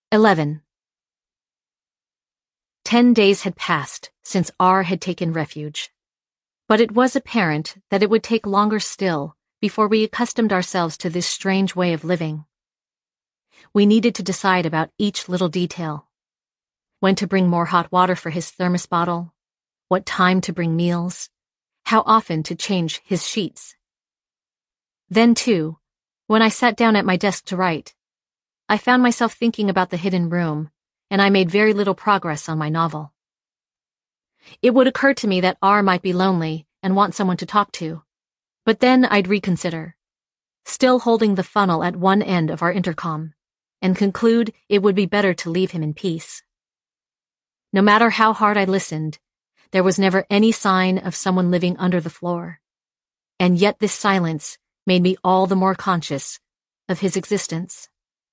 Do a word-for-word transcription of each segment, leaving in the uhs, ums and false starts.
Eleven. Ten days had passed since R had taken refuge, but it was apparent that it would take longer still before we accustomed ourselves to this strange way of living. We needed to decide about each little detail. When to bring more hot water for his thermos bottle, what time to bring meals, how often to change his sheets. Then, too, when I sat down at my desk to write, I found myself thinking about the hidden room, and I made very little progress on my novel. It would occur to me that R might be lonely and want someone to talk to, but then I'd reconsider, still holding the funnel at one end of our intercom, and conclude it would be better to leave him in peace. No matter how hard I listened, there was never any sign of someone living under the floor, and yet this silence made me all the more conscious of his existence.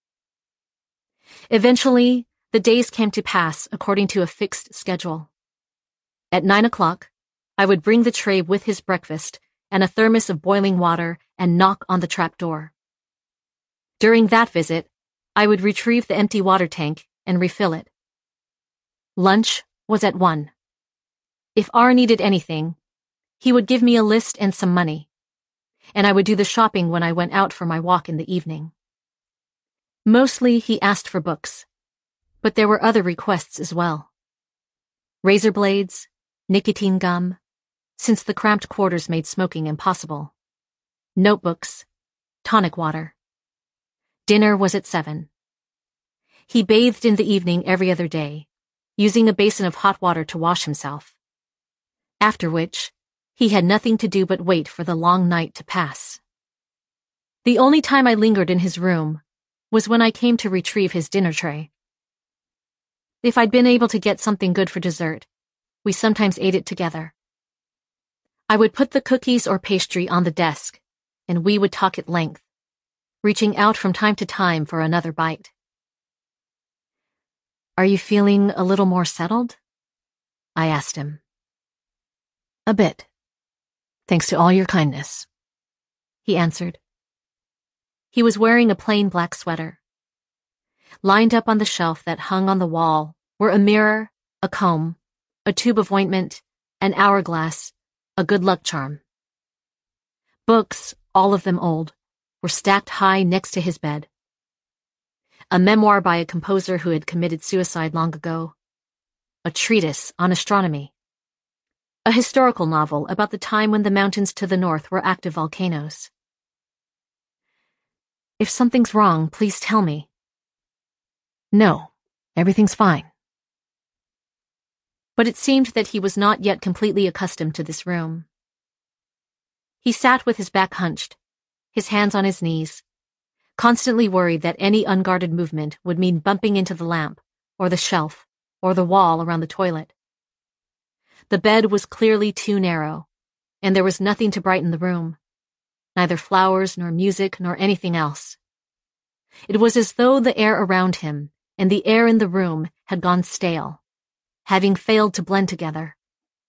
Eventually, the days came to pass according to a fixed schedule. At nine o'clock, I would bring the tray with his breakfast and a thermos of boiling water and knock on the trap door. During that visit, I would retrieve the empty water tank and refill it. Lunch was at one. If R needed anything, he would give me a list and some money, and I would do the shopping when I went out for my walk in the evening. Mostly he asked for books, but there were other requests as well. Razor blades, nicotine gum, since the cramped quarters made smoking impossible, notebooks, tonic water. Dinner was at seven. He bathed in the evening every other day, using a basin of hot water to wash himself, after which he had nothing to do but wait for the long night to pass. The only time I lingered in his room was when I came to retrieve his dinner tray. If I'd been able to get something good for dessert, we sometimes ate it together. I would put the cookies or pastry on the desk, and we would talk at length, reaching out from time to time for another bite. "Are you feeling a little more settled?" I asked him. "A bit, thanks to all your kindness," he answered. He was wearing a plain black sweater. Lined up on the shelf that hung on the wall were a mirror, a comb, a tube of ointment, an hourglass, a good luck charm. Books, all of them old, were stacked high next to his bed. A memoir by a composer who had committed suicide long ago, a treatise on astronomy, a historical novel about the time when the mountains to the north were active volcanoes. "If something's wrong, please tell me." "No, everything's fine." But it seemed that he was not yet completely accustomed to this room. He sat with his back hunched, his hands on his knees, constantly worried that any unguarded movement would mean bumping into the lamp, or the shelf, or the wall around the toilet. The bed was clearly too narrow, and there was nothing to brighten the room, neither flowers nor music nor anything else. It was as though the air around him and the air in the room had gone stale, having failed to blend together.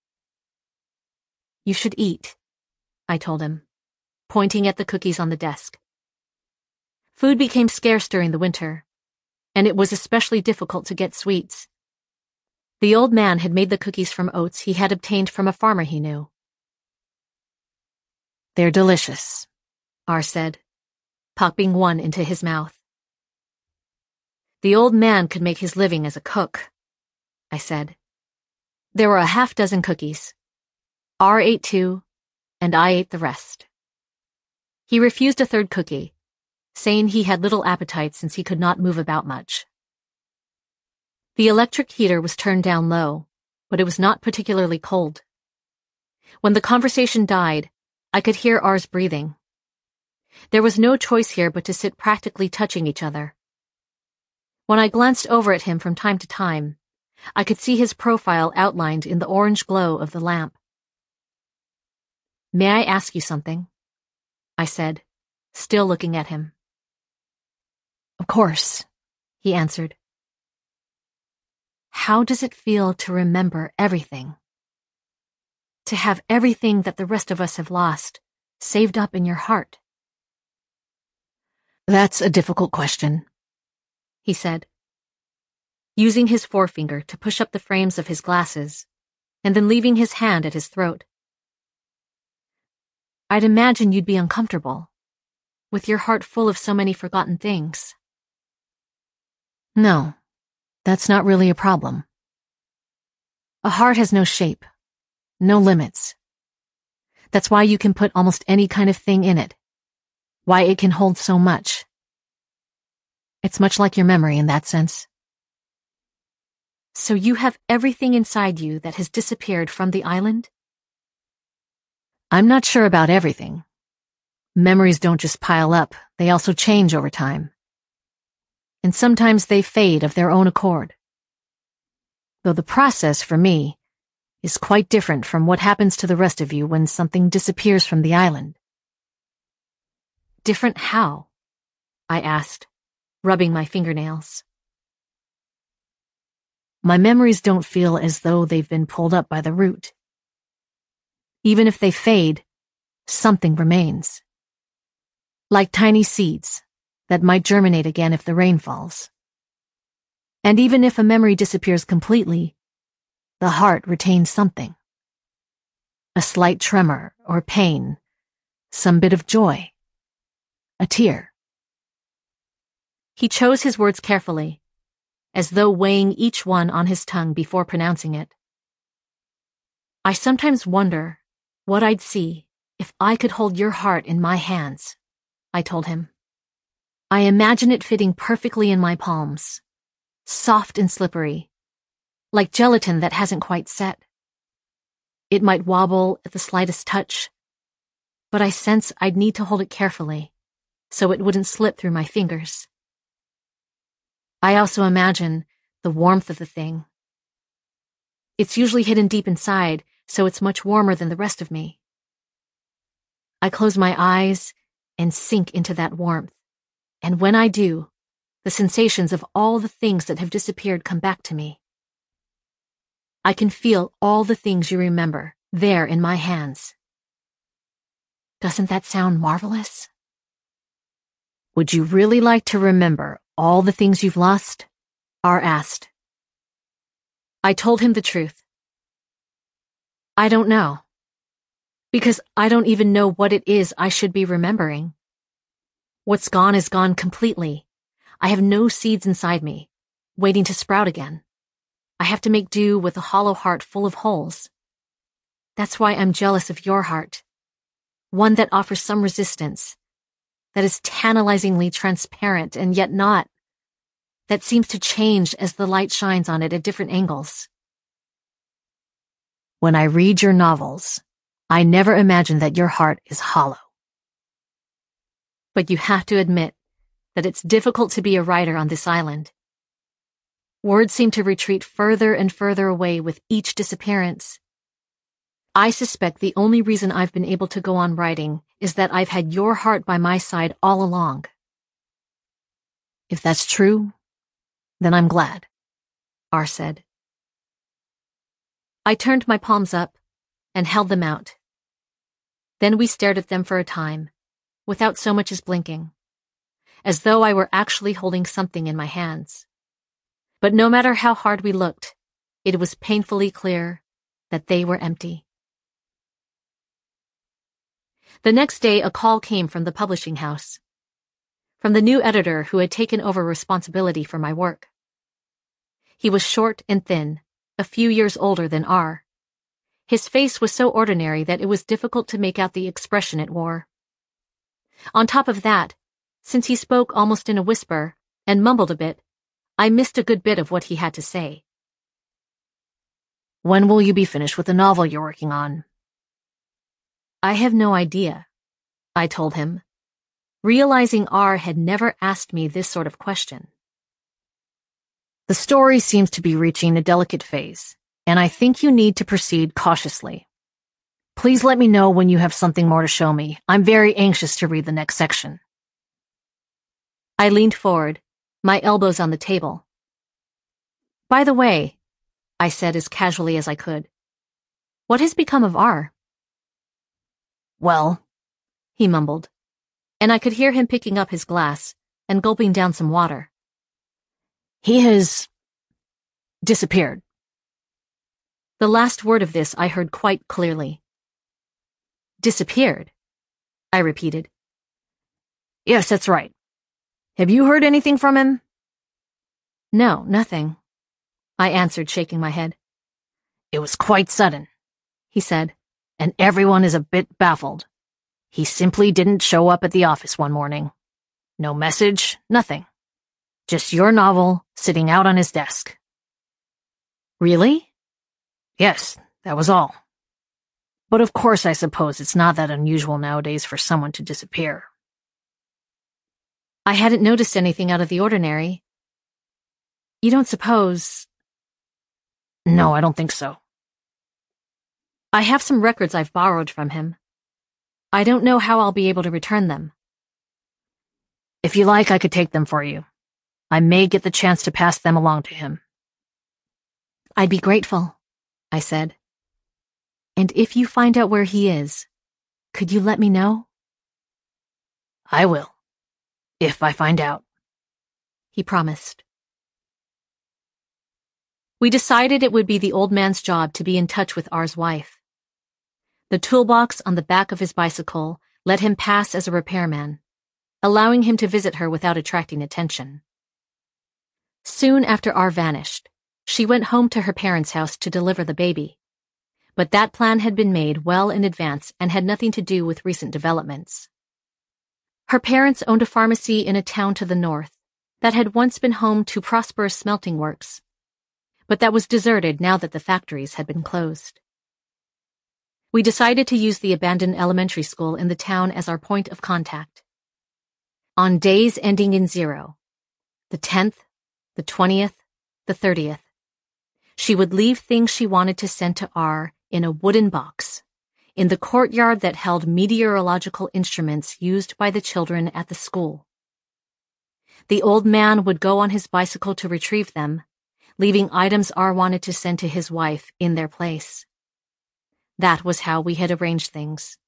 "You should eat," I told him, pointing at the cookies on the desk. Food became scarce during the winter, and it was especially difficult to get sweets. The old man had made the cookies from oats he had obtained from a farmer he knew. "They're delicious," R said, popping one into his mouth. "The old man could make his living as a cook," I said. There were a half dozen cookies. R ate two, and I ate the rest. He refused a third cookie, saying he had little appetite since he could not move about much. The electric heater was turned down low, but it was not particularly cold. When the conversation died, I could hear R's breathing. There was no choice here but to sit practically touching each other. When I glanced over at him from time to time, I could see his profile outlined in the orange glow of the lamp. "May I ask you something?" I said, still looking at him. "Of course," he answered. "How does it feel to remember everything? To have everything that the rest of us have lost saved up in your heart?" "That's a difficult question," he said. using his forefinger to push up the frames of his glasses, and then leaving his hand at his throat. I'd imagine you'd be uncomfortable, with your heart full of so many forgotten things. No, that's not really a problem. A heart has no shape, no limits. That's why you can put almost any kind of thing in it, why it can hold so much. It's much like your memory in that sense. So you have everything inside you that has disappeared from the island? I'm not sure about everything. Memories don't just pile up, they also change over time. And sometimes they fade of their own accord. Though the process, for me, is quite different from what happens to the rest of you when something disappears from the island. Different how? I asked, rubbing my fingernails. My memories don't feel as though they've been pulled up by the root. Even if they fade, something remains. Like tiny seeds that might germinate again if the rain falls. And even if a memory disappears completely, the heart retains something. A slight tremor or pain, some bit of joy, a tear. He chose his words carefully, as though weighing each one on his tongue before pronouncing it. I sometimes wonder what I'd see if I could hold your heart in my hands, I told him. I imagine it fitting perfectly in my palms, soft and slippery, like gelatin that hasn't quite set. It might wobble at the slightest touch, but I sense I'd need to hold it carefully, so it wouldn't slip through my fingers. I also imagine the warmth of the thing. It's usually hidden deep inside, so it's much warmer than the rest of me. I close my eyes and sink into that warmth, and when I do, the sensations of all the things that have disappeared come back to me. I can feel all the things you remember there in my hands. Doesn't that sound marvelous? Would you really like to remember all the things you've lost? R asked. I told him the truth. I don't know. Because I don't even know what it is I should be remembering. What's gone is gone completely. I have no seeds inside me, waiting to sprout again. I have to make do with a hollow heart full of holes. That's why I'm jealous of your heart. One that offers some resistance, that is tantalizingly transparent and yet not, that seems to change as the light shines on it at different angles. When I read your novels, I never imagine that your heart is hollow. But you have to admit that it's difficult to be a writer on this island. Words seem to retreat further and further away with each disappearance. I suspect the only reason I've been able to go on writing is that I've had your heart by my side all along. If that's true, then I'm glad, R said. I turned my palms up and held them out. Then we stared at them for a time, without so much as blinking, as though I were actually holding something in my hands. But no matter how hard we looked, it was painfully clear that they were empty. The next day, a call came from the publishing house, from the new editor who had taken over responsibility for my work. He was short and thin, a few years older than R. His face was so ordinary that it was difficult to make out the expression it wore. On top of that, since he spoke almost in a whisper and mumbled a bit, I missed a good bit of what he had to say. When will you be finished with the novel you're working on? I have no idea, I told him, realizing R had never asked me this sort of question. The story seems to be reaching a delicate phase, and I think you need to proceed cautiously. Please let me know when you have something more to show me. I'm very anxious to read the next section. I leaned forward, my elbows on the table. By the way, I said as casually as I could, what has become of R? Well, he mumbled, and I could hear him picking up his glass and gulping down some water. He has disappeared. The last word of this I heard quite clearly. Disappeared, I repeated. Yes, that's right. Have you heard anything from him? No, nothing, I answered, shaking my head. It was quite sudden, he said, and everyone is a bit baffled. He simply didn't show up at the office one morning. No message, nothing. Just your novel sitting out on his desk. Really? Yes, that was all. But of course I suppose it's not that unusual nowadays for someone to disappear. I hadn't noticed anything out of the ordinary. You don't suppose... No, I don't think so. I have some records I've borrowed from him. I don't know how I'll be able to return them. If you like, I could take them for you. I may get the chance to pass them along to him. I'd be grateful, I said. And if you find out where he is, could you let me know? I will, if I find out, he promised. We decided it would be the old man's job to be in touch with R's wife. The toolbox on the back of his bicycle let him pass as a repairman, allowing him to visit her without attracting attention. Soon after R vanished, she went home to her parents' house to deliver the baby. But that plan had been made well in advance and had nothing to do with recent developments. Her parents owned a pharmacy in a town to the north that had once been home to prosperous smelting works, but that was deserted now that the factories had been closed. We decided to use the abandoned elementary school in the town as our point of contact. On days ending in zero, the tenth, the twentieth, the thirtieth, she would leave things she wanted to send to R in a wooden box in the courtyard that held meteorological instruments used by the children at the school. The old man would go on his bicycle to retrieve them, leaving items R wanted to send to his wife in their place. That was how we had arranged things.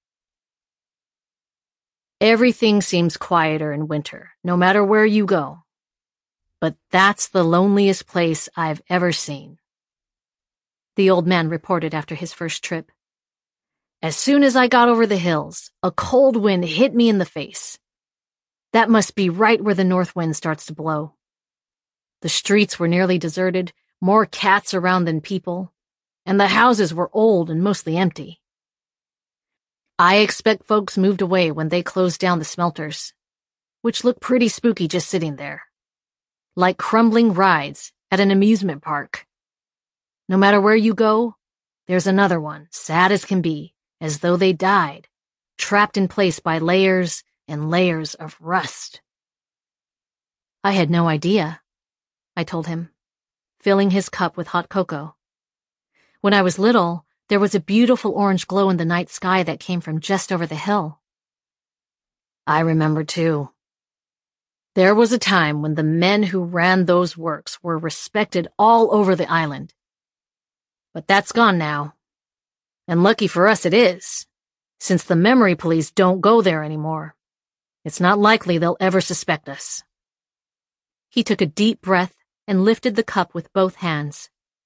Everything seems quieter in winter, no matter where you go. But that's the loneliest place I've ever seen, the old man reported after his first trip. As soon as I got over the hills, a cold wind hit me in the face. That must be right where the north wind starts to blow. The streets were nearly deserted, more cats around than people, and the houses were old and mostly empty. I expect folks moved away when they closed down the smelters, which look pretty spooky just sitting there, like crumbling rides at an amusement park. No matter where you go, there's another one, sad as can be, as though they died, trapped in place by layers and layers of rust. I had no idea, I told him, filling his cup with hot cocoa. When I was little, there was a beautiful orange glow in the night sky that came from just over the hill. I remember too. There was a time when the men who ran those works were respected all over the island. But that's gone now. And lucky for us it is, since the memory police don't go there anymore. It's not likely they'll ever suspect us. He took a deep breath and lifted the cup with both hands.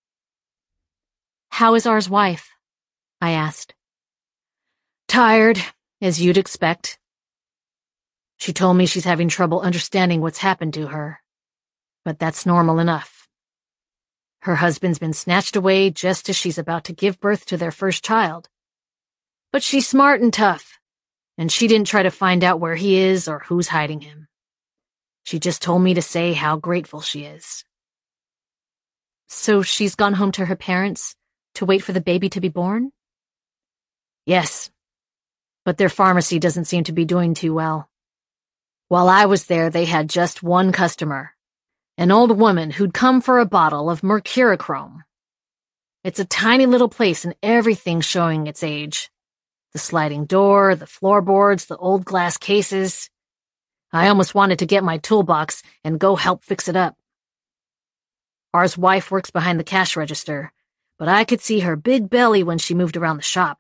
How is R's wife? I asked. Tired, as you'd expect. She told me she's having trouble understanding what's happened to her, but that's normal enough. Her husband's been snatched away just as she's about to give birth to their first child. But she's smart and tough, and she didn't try to find out where he is or who's hiding him. She just told me to say how grateful she is. So she's gone home to her parents to wait for the baby to be born? Yes, but their pharmacy doesn't seem to be doing too well. While I was there, they had just one customer, an old woman who'd come for a bottle of mercurochrome. It's a tiny little place and everything's showing its age. The sliding door, the floorboards, the old glass cases. I almost wanted to get my toolbox and go help fix it up. R's wife works behind the cash register, but I could see her big belly when she moved around the shop.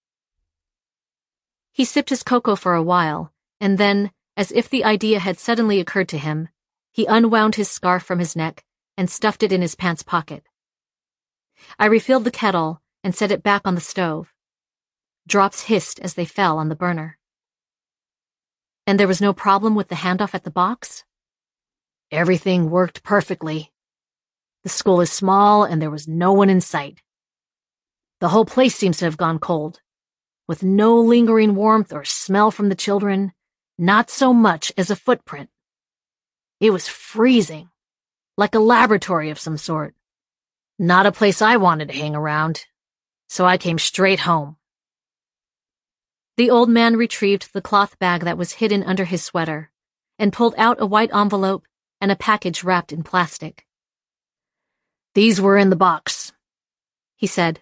He sipped his cocoa for a while, and then, as if the idea had suddenly occurred to him, he unwound his scarf from his neck and stuffed it in his pants pocket, I refilled the kettle and set it back on the stove. Drops hissed as they fell on the burner. And there was no problem with the handoff at the box? Everything worked perfectly. The school is small and there was no one in sight. The whole place seems to have gone cold, with no lingering warmth or smell from the children, not so much as a footprint. It was freezing, like a laboratory of some sort. Not a place I wanted to hang around, so I came straight home. The old man retrieved the cloth bag that was hidden under his sweater and pulled out a white envelope and a package wrapped in plastic. These were in the box, he said.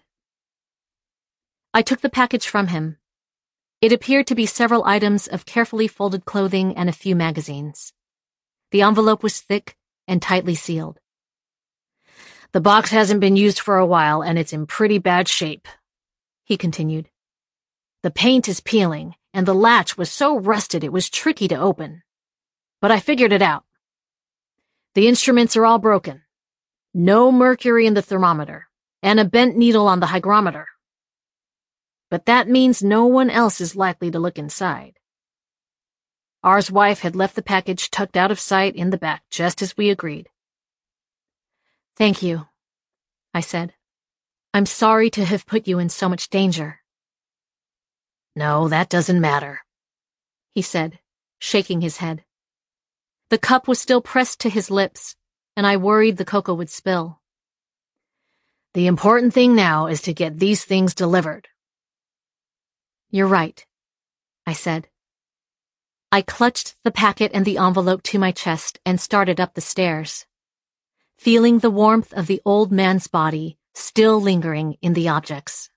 I took the package from him. It appeared to be several items of carefully folded clothing and a few magazines. The envelope was thick and tightly sealed. The box hasn't been used for a while and it's in pretty bad shape, he continued. The paint is peeling and the latch was so rusted it was tricky to open. But I figured it out. The instruments are all broken. No mercury in the thermometer and a bent needle on the hygrometer. But that means no one else is likely to look inside. R's wife had left the package tucked out of sight in the back, just as we agreed. Thank you, I said. I'm sorry to have put you in so much danger. No, that doesn't matter, he said, shaking his head. The cup was still pressed to his lips, and I worried the cocoa would spill. The important thing now is to get these things delivered. You're right, I said. I clutched the packet and the envelope to my chest and started up the stairs, feeling the warmth of the old man's body still lingering in the objects.